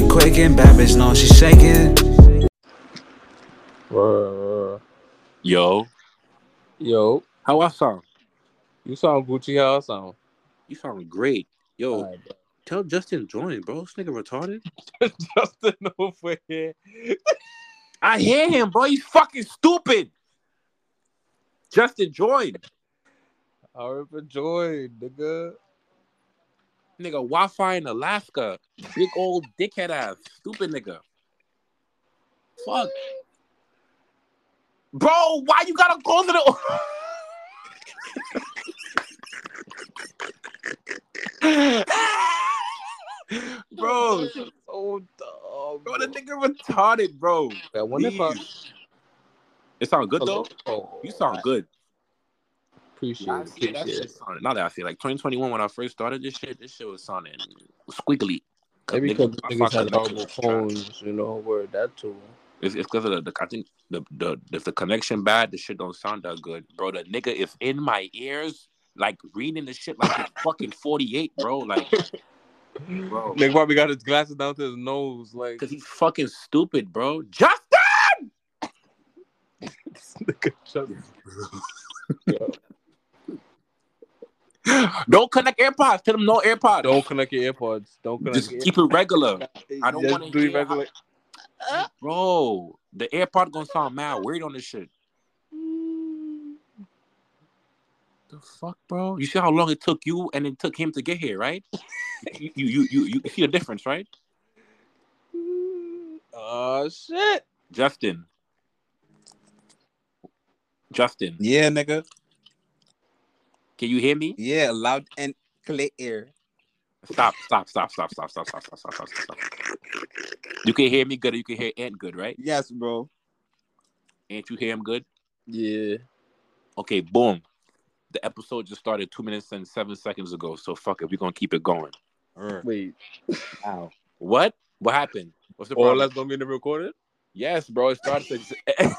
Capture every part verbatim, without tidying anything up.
quaking, bad bitch know she shaking. Uh, Yo, yo, how I sound? you sound Gucci. How I sound? You sound great. Yo, All right, tell Justin join, bro. This nigga retarded. bro. Justin over here. I hear him, bro. He's fucking stupid. Justin join. I remember join, nigga. Nigga, Wi-Fi in Alaska. Big old dickhead ass. Stupid nigga. Fuck. Bro, why you gotta close it? Bro, So dumb. bro, the nigga retarded, bro. I wonder if I- Please. It sound good though. Oh, You sound I good. Appreciate Nah, it. see, that Appreciate shit it. sounded, now that I see, like twenty twenty-one when I first started this shit, this shit was sounding squiggly. Maybe Nigga, because I niggas fuck had connection horrible was trash. phones, you know, where that too. It's it's because of the, the I think the, the if the connection bad, the shit don't sound that good, bro. The nigga is in my ears, like reading the shit like he's fucking forty-eight, bro. Like, bro, Nigga probably got his glasses down to his nose, like. because he's fucking stupid, bro. Justin, Nigga, shut don't connect AirPods. Tell them no AirPods. Don't connect your AirPods. Don't connect Just your keep it regular. I don't Just want to do it hear, regular. how, bro. The AirPod gonna sound mad weird on this shit. The fuck, bro? You see how long it took you and it took him to get here, right? you, you, you, you, you see the difference, right? Oh shit! Justin. Justin, Yeah, nigga. can you hear me? Yeah, loud and clear. Stop, stop, stop, stop, stop, stop, stop, stop, stop, stop, stop. You can hear me good, or you can hear Ant good, right? Yes, bro. Ant, you hear him good? Yeah. Okay, boom. The episode just started two minutes and seven seconds ago, so fuck it, we're gonna keep it going. Wait. Wow. What? What happened? What's the All problem? that's gonna be in the recorded? Yes, bro. It starts to...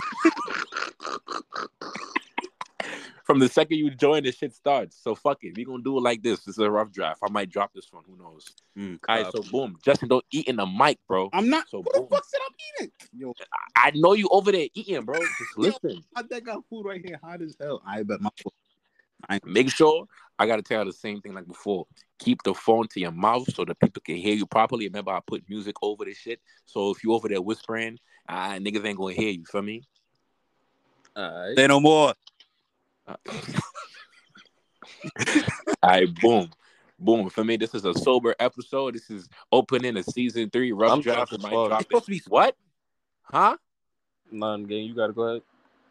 From the second you join, the shit starts. So fuck it. We gonna do it like this. This is a rough draft. I might drop this one. Who knows? Mm, All right, so boom. Justin, don't eat in the mic, bro. I'm not. So Who the boom. fuck said I'm eating? Yo, I know you over there eating, bro. Just listen. I think I got food right here, hot as hell. I bet my food. I Make sure, I gotta tell you the same thing like before. Keep the phone to your mouth so that people can hear you properly. Remember, I put music over this shit. So if you over there whispering, ah, niggas ain't gonna hear you. Feel me? Alright. say no more. Uh, All right, boom. Boom. For me, this is a sober episode. This is opening a season three rough I'm draft. drunk as Might fuck. drop It's supposed it. to be. What? Huh? None game. You gotta go ahead.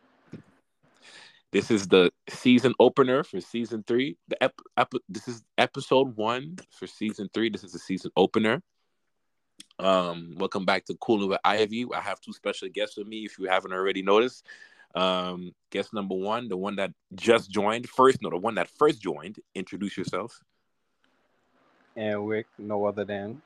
This is the season opener for season three. The ep- ep- this is episode one for season three. This is the season opener. Um, welcome back to Cooling with Ivy. I have two special guests with me. If you haven't already noticed, um, guest number one, the one that just joined first, no, the one that first joined. Introduce yourself. And Wick, no other than.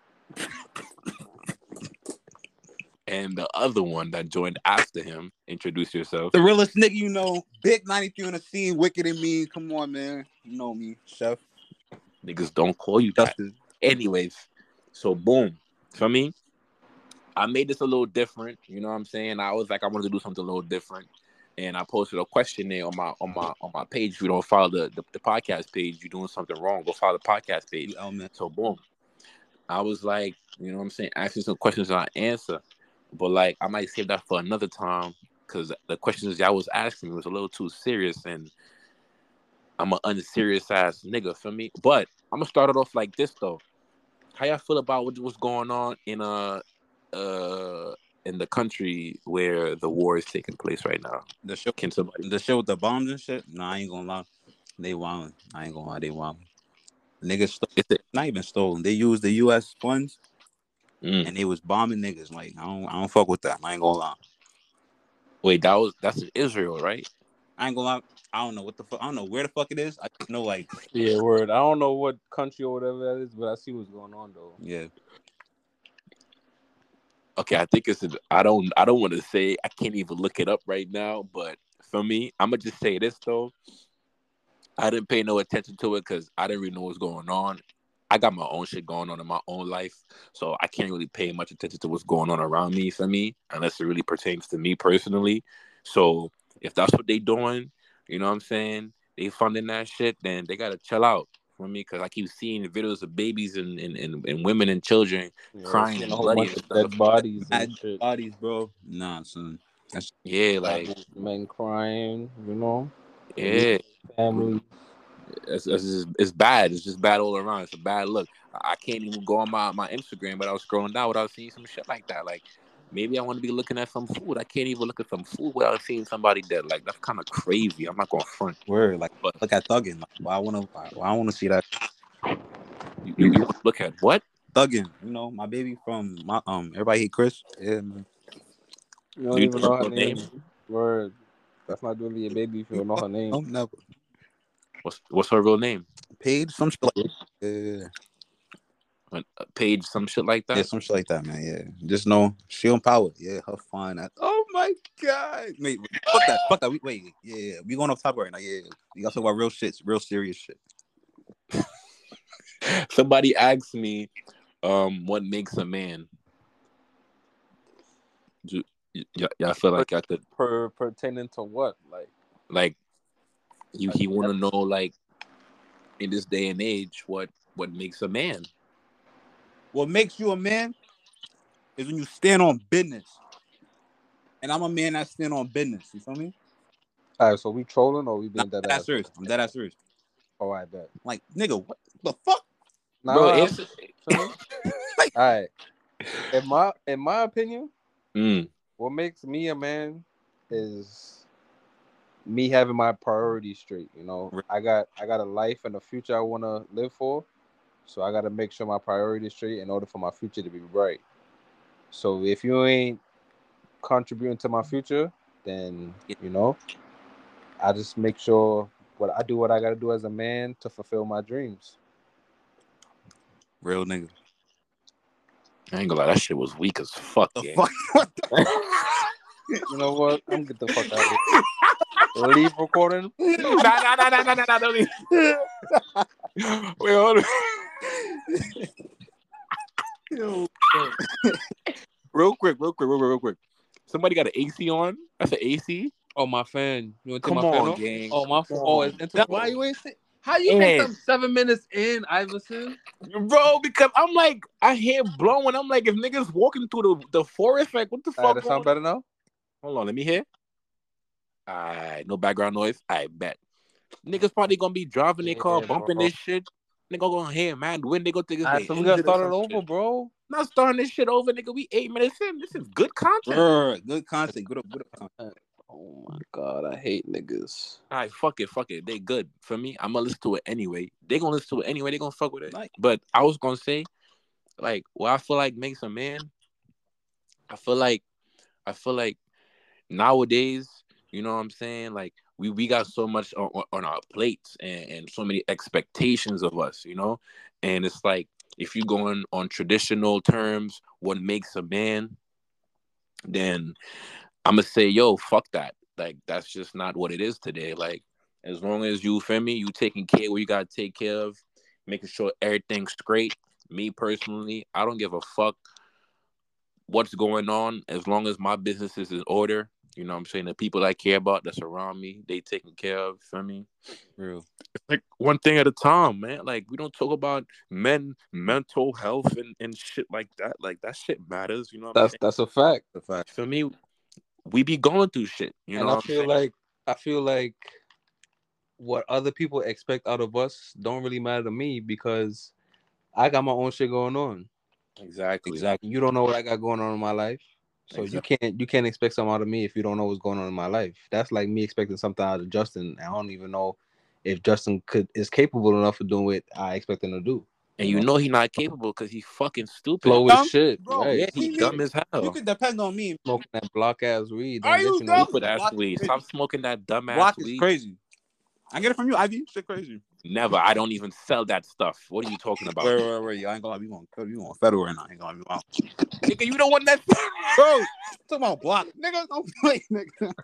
And the other one that joined after him. Introduce yourself. The realest nigga you know. Big ninety-three on the scene. Wicked and mean. Come on, man. You know me, Chef. Niggas don't call you that. Justin. Anyways, so boom. For me, I made this a little different. You know what I'm saying? I was like, I wanted to do something a little different. And I posted a questionnaire on my on my on my page. If you don't follow the, the, the podcast page, you're doing something wrong. Go follow the podcast page. You element. So boom. I was like, you know what I'm saying, asking some questions I answer. But like I might save that for another time because the questions y'all was asking me was a little too serious and I'm an unserious ass nigga for me. But I'm gonna start it off like this though. How y'all feel about what, what's going on in uh uh in the country where the war is taking place right now? The show. Can somebody? The show with the bombs and shit. Nah, I ain't gonna lie. They wildin'. I ain't gonna lie. They wildin'. Niggas stole. Is it? Not even stolen. They used the U S funds Mm. and they was bombing niggas. Like I don't. I don't fuck with that. I ain't gonna lie. Wait, that was that's in Israel, right? I ain't gonna lie. I don't know what the fuck. I don't know where the fuck it is. I just know like Yeah, word. I don't know what country or whatever that is, but I see what's going on though. yeah. Okay, I think it's. A, I don't. I don't want to say. I can't even look it up right now. But for me, I'm gonna just say this though. I didn't pay no attention to it because I didn't really know what's going on. I got my own shit going on in my own life, so I can't really pay much attention to what's going on around me. For me, unless it really pertains to me personally. So if that's what they doing, you know what I'm saying? They funding that shit, then they gotta chill out for me, because I keep seeing videos of babies and, and, and, and women and children Yeah, crying seeing and a whole bloody bunch and of stuff. dead bodies and Mad shit. bodies, bro. Nah, son. That's Yeah, like Men crying, you know. yeah, Families. it's, it's, just, it's bad. It's just bad all around. It's a bad look. I I can't even go on my, my Instagram, but I was scrolling down without seeing some shit like that. Like maybe I want to be looking at some food. I can't even look at some food without seeing somebody dead. Like that's kind of crazy. I'm not going front. word. Like, But look at Thuggin. Like, why I wanna, why, why I wanna see that you, you, you want to look at what? Thuggin. You know, my baby from my um. Everybody hate Chris. Yeah, man. You don't Do you even know know her her real name? name. Word. That's not really a baby if you don't know her name. No, never. What's what's her real name? Paige, some shit like yeah, Uh, Paige, some shit like yeah, that. some shit like that, man. Yeah, just know she on power. Yeah, her fine. ass. Oh my god, wait, fuck that, fuck that. We, wait, yeah, yeah, we going off topic right now. Yeah, we gotta talk about real shit, real serious shit. Somebody asked me, um, what makes a man? Do, y- y- y'all feel like I could Per pertaining to what? Like like you he want to know like in this day and age what what makes a man? What makes you a man is when you stand on business, and I'm a man that stand on business. You feel me? alright, so we trolling or we Nah, being dead dead ass ass? serious. I'm dead ass serious. Oh, I bet. Like, nigga, what the fuck? Nah, Bro, I'm- it's alright. In my in my opinion, mm, what makes me a man is me having my priorities straight. You know, I got I got a life and a future I want to live for, so I got to make sure my priorities straight in order for my future to be bright. So if you ain't contributing to my future, then you know, I just make sure what I do, what I got to do as a man to fulfill my dreams. Real nigga. I ain't gonna lie, that shit was weak as fuck. The Yeah. fuck? What the You know what? I'm gonna get the fuck out of here. Leave recording. nah, nah, nah, nah, nah, nah, nah, don't leave. Wait, hold on. Yo, Real quick, real quick, real quick, real quick. Somebody got an A C on? That's an A C? Oh, my fan. You want to take Come my fan on, off? gang. Oh, my. Come Oh, on. it's inter- why you ain't say? How you Yeah. make them seven minutes in, Iverson? Bro, because I'm like, I hear blowing. I'm like, if niggas walking through the, the forest, like, what the All right, fuck? that going sound better now? Hold on, let me hear. Alright, no background noise. I bet. Niggas probably gonna be driving their car, Yeah, bumping bro. this shit. Nigga gonna hear, man, when they go think it's All they right, so we got injured or started some over, shit. bro. Not starting this shit over, nigga. We eight minutes in. This is good content. Brr, good content. Good, good content. Oh my god, I hate niggas. Alright, fuck it, fuck it. They good. For me, I'm gonna listen to it anyway. They gonna listen to it anyway. They gonna fuck with it. Like, But I was gonna say, like, what I feel like makes a man. I feel like, I feel like nowadays, you know what I'm saying? Like, we, we got so much on, on our plates and, and so many expectations of us, you know? And it's like, if you going on traditional terms, what makes a man, then I'm gonna say, yo, fuck that. Like, that's just not what it is today. Like, as long as you, feel me, you taking care where you gotta take care of, making sure everything's straight. Me personally, I don't give a fuck what's going on as long as my business is in order. You know what I'm saying? The people I care about that's around me, they taken care of, feel me? real. It's like one thing at a time, man. Like, we don't talk about men, mental health and, and shit like that. Like, that shit matters, you know what That's I'm that's a fact. The fact. saying? For me, we be going through shit, you And know I what I'm feel saying? like I feel like what other people expect out of us don't really matter to me because I got my own shit going on. Exactly. Exactly. You don't know what I got going on in my life. So Exactly. you can't you can't expect something out of me if you don't know what's going on in my life. That's like me expecting something out of Justin. I don't even know if Justin could is capable enough of doing what I expect him to do. And you know he not capable because he fucking stupid. Slow as Dumb? shit. Bro, Right. Yeah, he see me? dumb as You hell. can depend on me. Smoking that block ass weed. Are Don't you get you no dumb? Stupid ass Block is weed. crazy. Stop smoking that dumb ass Block is weed. crazy. I get it from you, Ivy. Shit crazy. Never. I don't even sell that stuff. What are you talking about? Wait, wait, wait. I ain't gonna lie. We gonna you gonna federal right now. I ain't gonna lie. Nigga, you the one that Bro, talking about block. Nigga, don't play, nigga.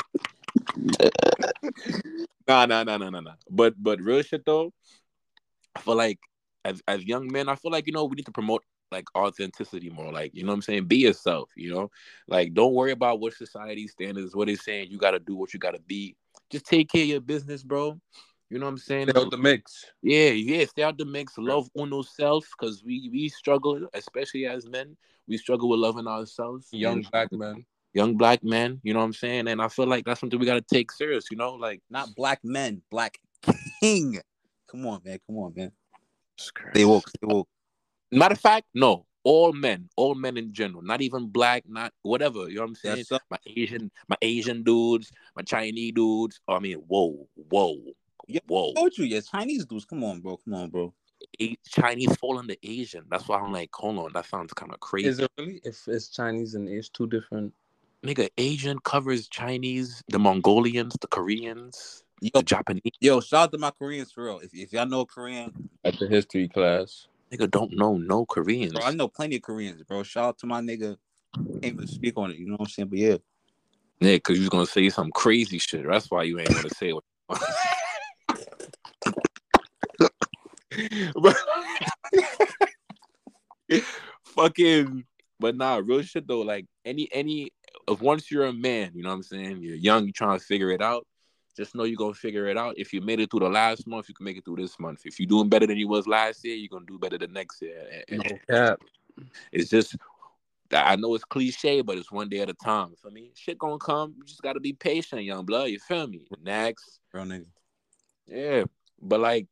Nah, nah, nah, nah, nah, nah. But but real shit though, I feel like as as young men, I feel like, you know, we need to promote like authenticity more. Like, you know what I'm saying? Be yourself, you know? Like, don't worry about what society standards, what it's saying. You gotta do what you gotta be. Just take care of your business, bro. You know what I'm saying? Stay out the mix. Yeah, yeah, stay out the mix. Love uno self, because we we struggle, especially as men. We struggle with loving ourselves. Young And black man. young black men, you know what I'm saying? And I feel like that's something we gotta take serious, you know? Like, Not black men, black king. Come on, man. Come on, man. Stay Stay woke. Stay woke. Matter of fact, no. All men, all men in general, not even black, not whatever. You know what I'm saying? Yes, sir. My Asian, my Asian dudes, my Chinese dudes. I mean, whoa, whoa, Yeah, whoa. I told you, yeah, Chinese dudes. Come on, bro. Come on, bro. A- Chinese fall under Asian. That's why I'm like, hold on, that sounds kind of crazy. Is it really? If it's Chinese and it's two different. Nigga, Asian covers Chinese, the Mongolians, the Koreans, Yo, the Japanese. yo, shout out to my Koreans for real. If, if y'all know Korean, At the history class. Nigga don't know no Koreans. bro, I know plenty of Koreans, bro. Shout out to my nigga. Can't even speak on it. You know what I'm saying? But yeah, Yeah, because you was gonna say some crazy shit. That's why you ain't gonna say what. But fucking, but nah, real shit though. Like any any if once you're a man, you know what I'm saying. You're young, you're trying to figure it out. Just know you're gonna figure it out. If you made it through the last month, you can make it through this month. If you're doing better than you was last year, you're gonna do better the next year. And, No cap. it's just, I know it's cliche, but it's one day at a time. For me, shit gonna come. You just gotta be patient, young blood. You feel me? Next, real nigga. yeah. But like,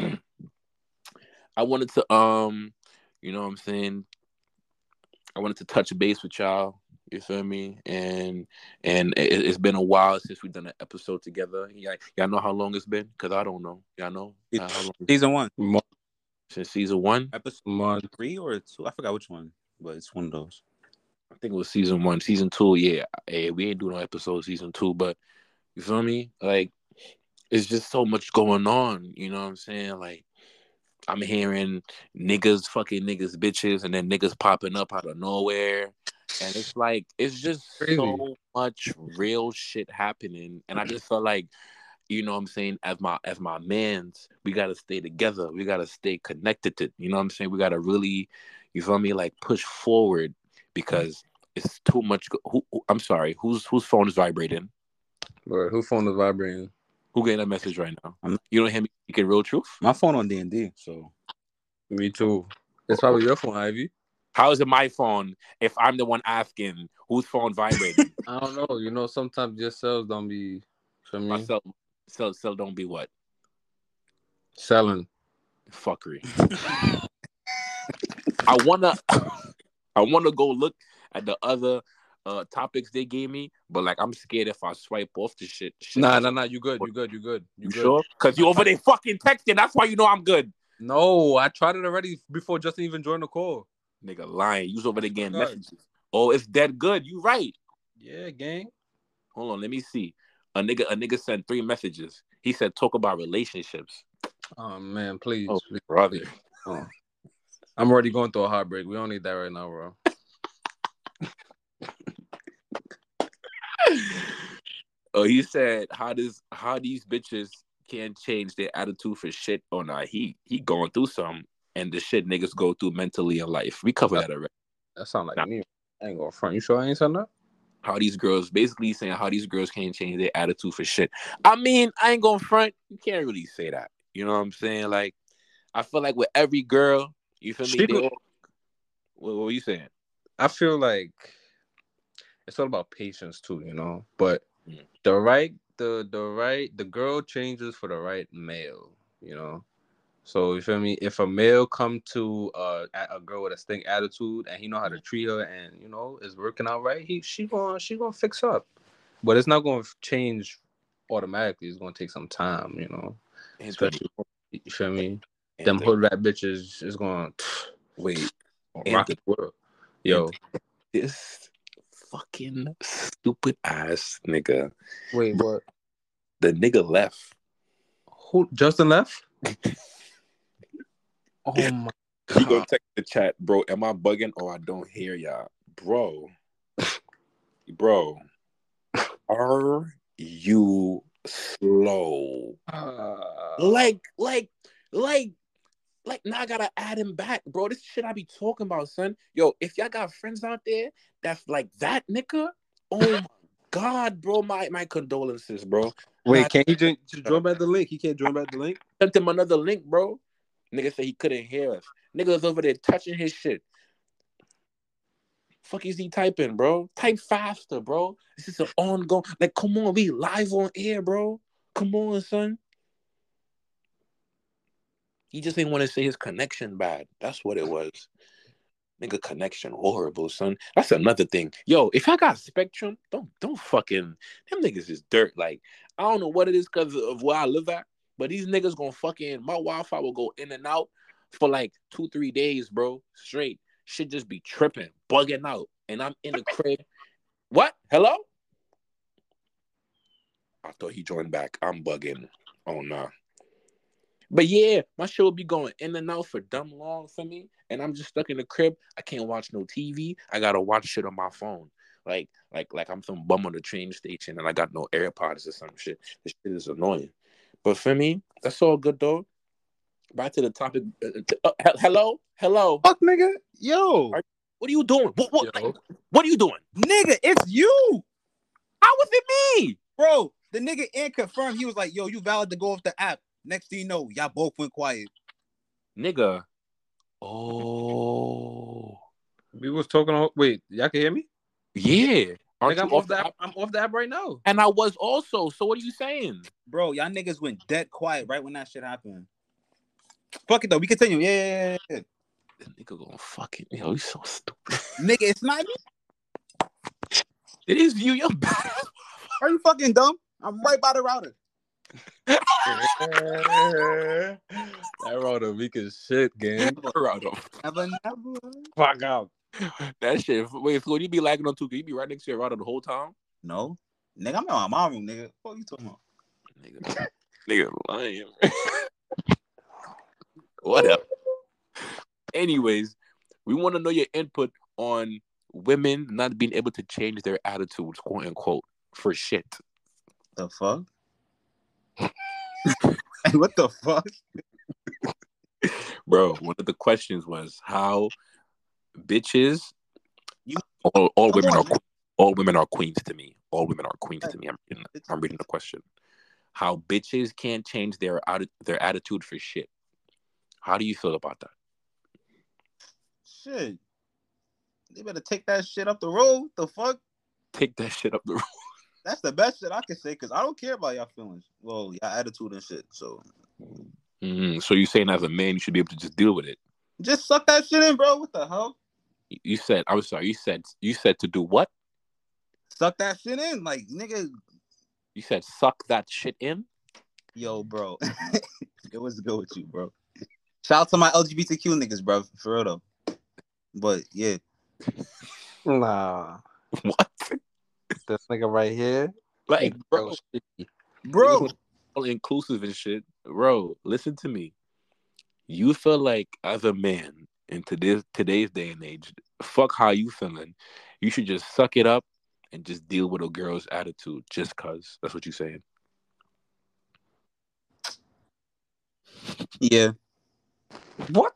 I wanted to, um, you know what I'm saying? I wanted to touch base with y'all. You feel me? And and it, it's been a while since we've done an episode together. Y'all, y'all know how long it's been? Because I don't know. Y'all know uh, how long? Season one, Month. Since season one? episode Month. three or two? I forgot which one, but it's one of those. I think it was season one. Season two, yeah. Hey, we ain't doing no episode season two, but you feel me? Like, it's just so much going on. You know what I'm saying? Like, I'm hearing niggas fucking niggas bitches and then niggas popping up out of nowhere. And it's like, it's just Crazy. so much real shit happening. And I just felt like, you know what I'm saying, as my as my mans, we gotta stay together. We gotta stay connected to, you know what I'm saying? We gotta really, you feel me, like push forward because it's too much. Go- who, who- I'm sorry, whose whose phone is vibrating? Bro, who phone is vibrating? Who getting that message right now? I'm- You don't hear me speaking real truth? My phone on D and D, so Me too. It's probably your phone, Ivy. How is it my phone if I'm the one asking whose phone vibrating? I don't know. You know, sometimes your cells don't be, for me, My cell, cell, cell don't be what? selling. Fuckery. I wanna, I wanna go look at the other uh topics they gave me, but like I'm scared if I swipe off the shit. shit Nah, nah, nah. You good. You good. You good. You, You good. sure? Cause you over there fucking texting. That's why you know I'm good. No, I tried it already before Justin even joined the call. Nigga lying. You was over there getting God. messages. Oh, it's dead good. You right. Yeah, gang. Hold on, let me see. A nigga, a nigga sent three messages. He said, "Talk about relationships." Oh man, please. Oh, please. brother. Oh. I'm already going through a heartbreak. We don't need that right now, bro. Oh, he said, "How does how these bitches can't change their attitude for shit or not?" He he going through some, and the shit niggas go through mentally in life. We covered that already. That sound like Nah. me. I ain't going front. You sure I ain't saying that? How these girls basically saying how these girls can't change their attitude for shit. I mean, I ain't gonna front. You can't really say that. You know what I'm saying? Like, I feel like with every girl, you feel me? She They could- all, what, what were you saying? I feel like it's all about patience too, you know. But Mm. the right, the the right, the girl changes for the right male, you know. So you feel me? If a male come to uh, a a girl with a stink attitude and he know how to treat her and you know is working out right, he she gonna she gonna fix up. But it's not gonna change automatically. It's gonna take some time, you know. Anthony, Especially you feel me? Anthony, Them hood rat bitches is gonna wait, rock Anthony, the world. Yo, this fucking stupid ass nigga. wait, what? The nigga left. Who? Justin left? Oh my He gonna god! text the chat, bro. Am I bugging or I don't hear y'all, bro? Bro, are you slow? Uh, Like, like, like, like now I gotta add him back, bro. This shit I be talking about, son. Yo, if y'all got friends out there that's like that, nigga, oh my god, bro, my my condolences, bro. Wait, Nah, can he join, just join back the link? He can't join back the link. sent him another link, bro. Nigga said he couldn't hear us. Nigga was over there touching his shit. Fuck is he typing, bro? Type faster, bro. This is an ongoing. Like, come on, we live on air, bro. Come on, son. He just didn't want to say his connection bad. That's what it was. Nigga, connection horrible, son. That's another thing. Yo, if I got Spectrum, don't don't fucking them niggas is dirt. Like, I don't know what it is because of where I live at, but these niggas gonna fucking my Wi-Fi will go in and out for like two, three days, bro. Straight. Should just be tripping, bugging out. And I'm in the crib. What? Hello? I thought he joined back. I'm bugging. Oh nah. But yeah, my shit will be going in and out for dumb long for me. And I'm just stuck in the crib. I can't watch no T V. I gotta watch shit on my phone. Like, like, like I'm some bum on the train station and I got no AirPods or some shit. This shit is annoying. But for me, that's all good though. Back to the topic. Uh, uh, hello? Hello? Fuck, nigga. Yo. Are, what are you doing? What, what, Yo. what are you doing? Nigga, it's you. How was it me? Bro, the nigga in confirmed. He was like, yo, you valid to go off the app. Next thing you know, y'all both went quiet. Nigga. Oh. We was talking on. Wait, y'all can hear me? Yeah. Aren't Nigga, you I'm off the app. I'm off the app right now. And I was also. So what are you saying? Bro, y'all niggas went dead quiet right when that shit happened. Fuck it though. We continue. Yeah, yeah, yeah, yeah. The nigga gonna fucking yo, he's so stupid. Nigga, it's not me. It is you, you're bad. Are you fucking dumb? I'm right by the router. That router weak as shit, gang. Router. Never, never. Fuck out. That shit. Wait, so you be lagging on two K? You be right next to your router the whole time? No. Nigga, I'm in my mom room, nigga. What are you talking about? Nigga, nigga lying. Whatever. Anyways, we want to know your input on women not being able to change their attitudes, quote unquote, for shit. The fuck? What the fuck? Bro, one of the questions was how bitches You- all, all women on, are man. all women are queens to me. All women are queens to me. I'm reading, I'm reading the question. How bitches can't change their atti- their attitude for shit. How do you feel about that? Shit. They better take that shit up the road. The fuck? Take that shit up the road. That's the best shit I can say because I don't care about y'all feelings. Well, y'all attitude and shit. So Mm-hmm. So you're saying as a man you should be able to just deal with it? just suck that shit in, bro. What the hell? You said I was sorry. You said you said to do what? Suck that shit in. Like, nigga. You said suck that shit in. Yo, bro. It was good with you, bro. Shout out to my L G B T Q niggas, bro. For real though. But yeah. Nah. What? This nigga right here. Like, bro, Bro. all inclusive and shit, bro. Listen to me. You feel like as a man in today's today's day and age, fuck how you feeling. You should just suck it up and just deal with a girl's attitude, just cause. That's what you're saying. Yeah. What?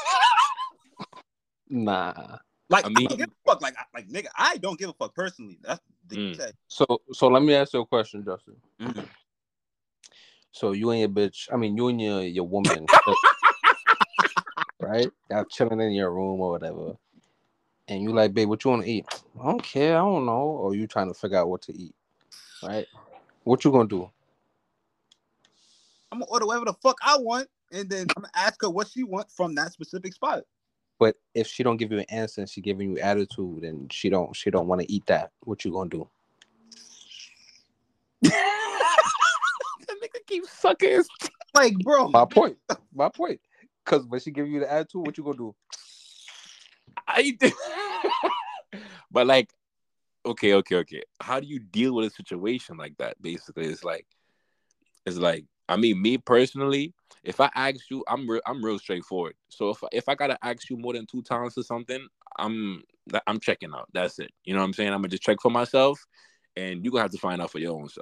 Nah. Like, I I, mean- don't give a fuck. Like, I, like, nigga, I don't give a fuck personally. That's the Mm. said. So so let me ask you a question, Justin. Mhm. So you and your bitch, I mean you and your your woman, right? Y'all chilling in your room or whatever. And you like, babe, what you want to eat? I don't care, I don't know. Or you trying to figure out what to eat. Right? What you gonna do? I'm gonna order whatever the fuck I want, and then I'm gonna ask her what she wants from that specific spot. But if she don't give you an answer and she giving you attitude and she don't she don't want to eat that, what you gonna do? That nigga keeps sucking his. Like, bro. My point. My point. Cause when she give you the attitude, what you gonna do? I did. But like, okay, okay, okay. How do you deal with a situation like that? Basically, it's like, it's like. I mean, me personally, if I ask you, I'm re- I'm real straightforward. So if if I gotta ask you more than two times for something, I'm I'm checking out. That's it. You know what I'm saying? I'm gonna just check for myself, and you gonna have to find out for your own self.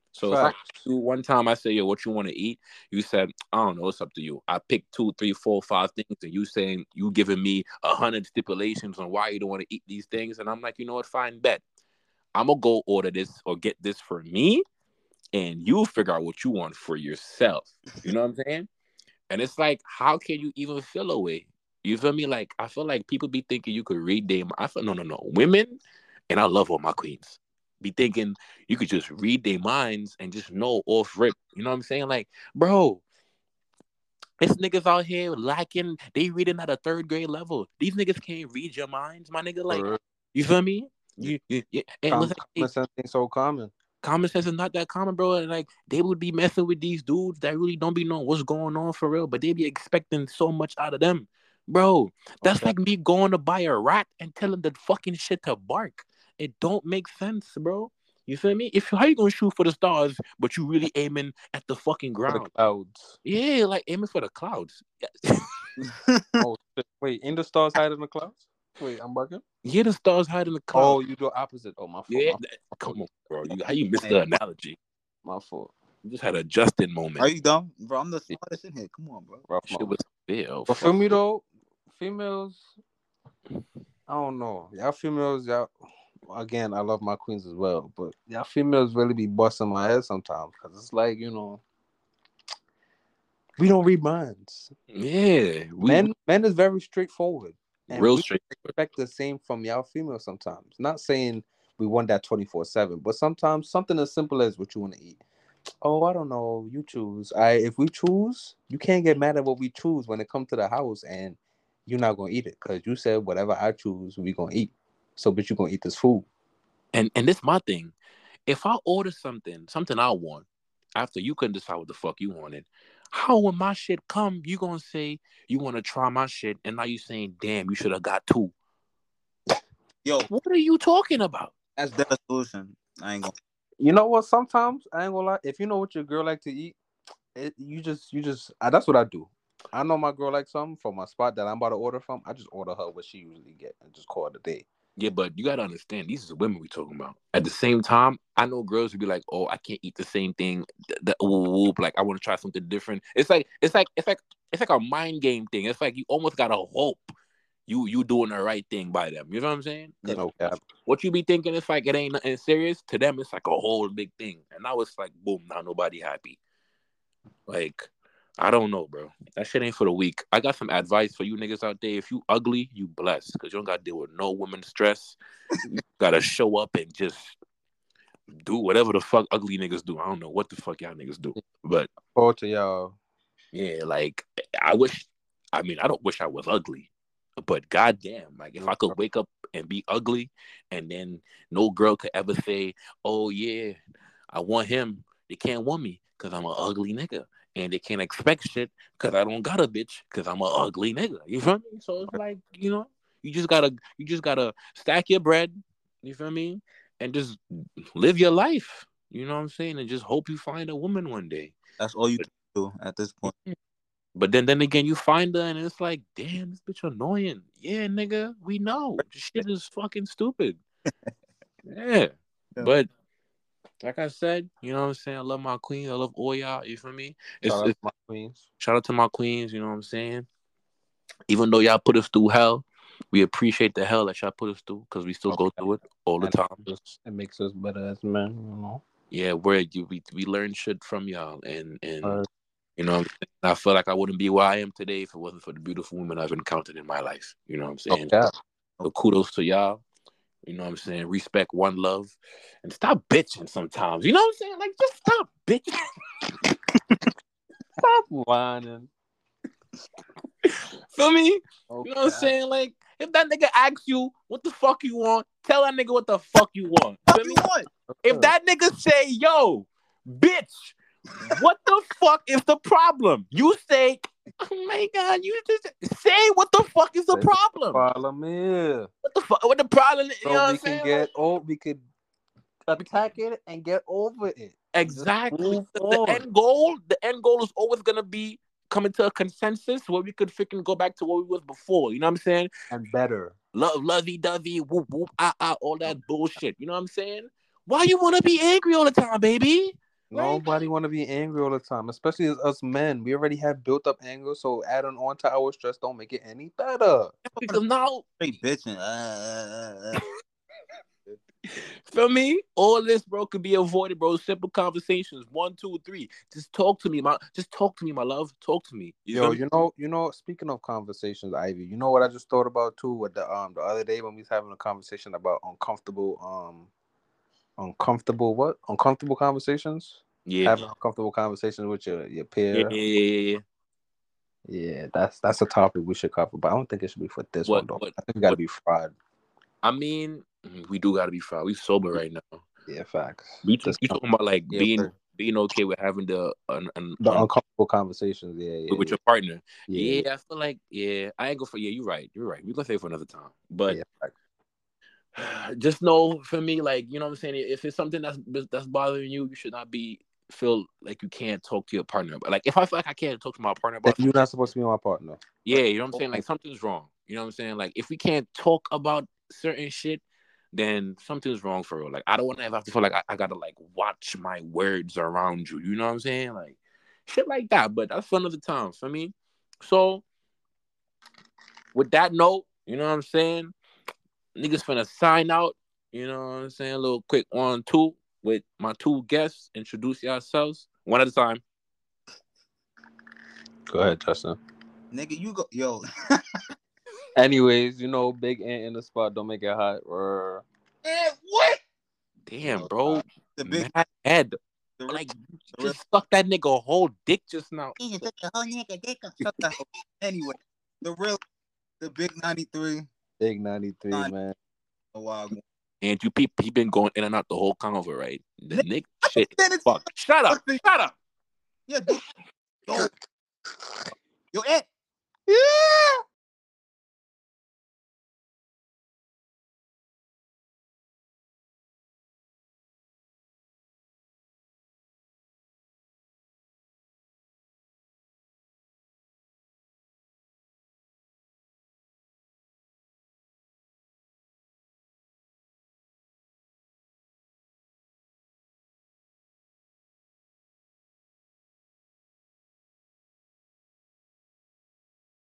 So if I Facts. you one time I say, yo, what you want to eat? You said, I don't know, it's up to you. I picked two, three, four, five things, and you saying you giving me a hundred stipulations on why you don't want to eat these things, and I'm like, you know what, fine, bet. I'm gonna go order this or get this for me, and you figure out what you want for yourself. You know what I'm saying? And it's like, how can you even feel away? You feel me? Like, I feel like people be thinking you could read them. I feel no, no, no. Women, and I love all my queens, be thinking you could just read their minds and just know off rip. You know what I'm saying? Like, bro, it's niggas out here lacking. They reading at a third grade level. These niggas can't read your minds, my nigga. Like, For real. you feel me? You, you, you and Com- listen, hey, common sense ain't so common. common sense is not that common, bro. And like, they would be messing with these dudes that really don't be knowing what's going on for real, but they be expecting so much out of them, bro. That's Okay. like me going to buy a rat and telling the fucking shit to bark. It don't make sense, bro. You feel me? If how you gonna shoot for the stars, but you really aiming at the fucking For the ground? clouds. Yeah, like aiming for the clouds. Oh shit. Wait, ain't the stars hide in the clouds? Wait, I'm bugging. Yeah, the stars hide in the Oh, clouds. you do opposite. Oh, my fault. Yeah, My, that- come on, bro. You, how you missed the analogy? my fault. You just had a Justin Are moment. you dumb, bro? I'm the smartest in here. Come on, bro. Rough Shit moment. was fair. But feel me though, females, I don't know. Y'all females, y'all. Again, I love my queens as well, but y'all females really be busting my head sometimes because it's like, you know, we don't read minds. Yeah, we Men, men is very straightforward, and real we straight. expect the same from y'all females sometimes. Not saying we want that twenty four seven, but sometimes something as simple as what you want to eat. Oh, I don't know. You choose. I if we choose, you can't get mad at what we choose when it comes to the house, and you're not gonna eat it because you said whatever I choose, we gonna eat. So, but you gonna eat this food. And and this my thing. If I order something, something I want, after you couldn't decide what the fuck you wanted, how when my shit come, you gonna say you want to try my shit, and now you saying, damn, you should have got two. Yo, What are you talking about? that's the solution. I ain't gonna. You know what? Sometimes I ain't gonna lie. If you know what your girl like to eat, it, you just you just uh, that's what I do. I know my girl likes something from my spot that I'm about to order from. I just order her what she usually get and just call it a day. Yeah, but you gotta understand, these are women we talking about. At the same time, I know girls would be like, "Oh, I can't eat the same thing." The, the whoop, whoop, like I want to try something different. It's like it's like it's like it's like a mind game thing. It's like you almost gotta hope you you doing the right thing by them. You know what I'm saying? 'Cause No cap. what you be thinking, it's like it ain't nothing serious. To them, it's like a whole big thing. And now it's like, boom, now nobody happy. Like, I don't know, bro. That shit ain't for the weak. I got some advice for you niggas out there. If you ugly, you blessed. Because you don't got to deal with no woman stress. You got to show up and just do whatever the fuck ugly niggas do. I don't know what the fuck y'all niggas do. But, Forward to y'all. yeah, like, I wish, I mean, I don't wish I was ugly. But goddamn, like, if I could wake up and be ugly and then no girl could ever say, oh, yeah, I want him. They can't want me because I'm an ugly nigga. And they can't expect shit because I don't got a bitch because I'm an ugly nigga. You feel me? So it's like, you know, you just gotta you just gotta stack your bread, you feel me? And just live your life. You know what I'm saying? And just hope you find a woman one day. That's all you can do at this point. But then then again you find her and it's like, damn, this bitch annoying. Yeah, nigga, we know. This shit is fucking stupid. Yeah. Yeah. But like I said, you know what I'm saying? I love my queens. I love all y'all. You feel me? It's, Shout out it's, to my queens. shout out to my queens. You know what I'm saying? Even though y'all put us through hell, we appreciate the hell that y'all put us through because we still go through it all the And time. it makes us- it makes us better as men, you know. Yeah, where you we we learn shit from y'all, and and Uh, you know what I'm saying? I feel like I wouldn't be where I am today if it wasn't for the beautiful women I've encountered in my life. You know what I'm saying? yeah. So kudos to y'all. You know what I'm saying? Respect, one love, and stop bitching sometimes. You know what I'm saying? Like, just stop bitching. Stop whining. Feel me? Okay. You know what I'm saying? Like, if that nigga asks you what the fuck you want, tell that nigga what the fuck you want. Feel me? want? If that nigga say, yo, bitch, what the fuck is the problem? You say, oh my God, you just say what the fuck is the Say the problem? Problem is, What the fuck? What the problem is? You so know what we I'm can saying? get oh, we could attack it and get over it. Exactly. Move The, the on. end goal, the end goal is always gonna be coming to a consensus where we could freaking go back to what we was before. You know what I'm saying? And better. Love, lovey dovey, whoop whoop, ah ah, all that bullshit. You know what I'm saying? Why you wanna be angry all the time, baby? Nobody want to be angry all the time, especially as us men. We already have built up anger, so adding on to our stress don't make it any better. Because now, straight bitching. Uh, uh, uh. feel me? All this, bro, could be avoided, bro. Simple conversations. One, two, three. Just talk to me, my. Just talk to me, my love. Talk to me. You Yo, feel me? you know, you know. Speaking of conversations, Ivy, you know what I just thought about too? With the um the other day when we was having a conversation about uncomfortable um uncomfortable what uncomfortable conversations. Yeah. Having uncomfortable conversations with your your Yeah, peer. yeah, yeah, yeah. Yeah, that's that's a topic we should cover, but I don't think it should be for this What, one though. what, I think we gotta what? be fried. I mean, we do gotta be fried. We sober right now. Yeah, facts. We t- Just you talking about like Yeah, being but- being okay with having the an, an, the un, uncomfortable conversations. Yeah, yeah, with yeah. your partner. Yeah, Yeah, yeah, I feel like yeah, I ain't go for yeah. You're right. You're right. We gonna say it for another time. But yeah, facts. just know for me, like you know what I'm saying. If it's something that's that's bothering you, you should not be feel like you can't talk to your partner. But like if I feel like I can't talk to my partner Then about you're something, not supposed to be my partner. yeah, you know what I'm saying. Like something's wrong. You know what I'm saying. Like if we can't talk about certain shit, then something's wrong for real. Like I don't want to have to feel like I, I gotta like watch my words around you. You know what I'm saying? Like shit like that. But that's for another time for me. So with that note, you know what I'm saying? Niggas finna sign out. You know what I'm saying? A little quick one, two with my two guests. Introduce yourselves one at a time. Go ahead, Justin. Nigga, you go, yo. Anyways, you know, big ant in the spot don't make it hot. Or Man, what? Damn, Yo, bro. uh, the big, Mad head. the Like, the real- just suck that nigga a whole dick just now. Shut the hell- Anyway, the real, the big ninety-three. big ninety-three, Nine. man. A while ago. And you people, he been going in and out the whole convo, right? The Nigga, nigga shit. Then it's- Fuck. Shut up. Shut up. Yeah, dude. Yo, yo, Ed. Yeah.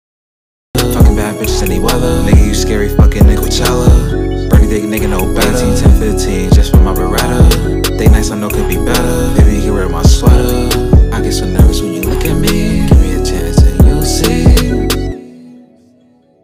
Fucking bad bitches any weather. Nigga, you scary fucking nigga Coachella. Birthday nigga, no Benzie.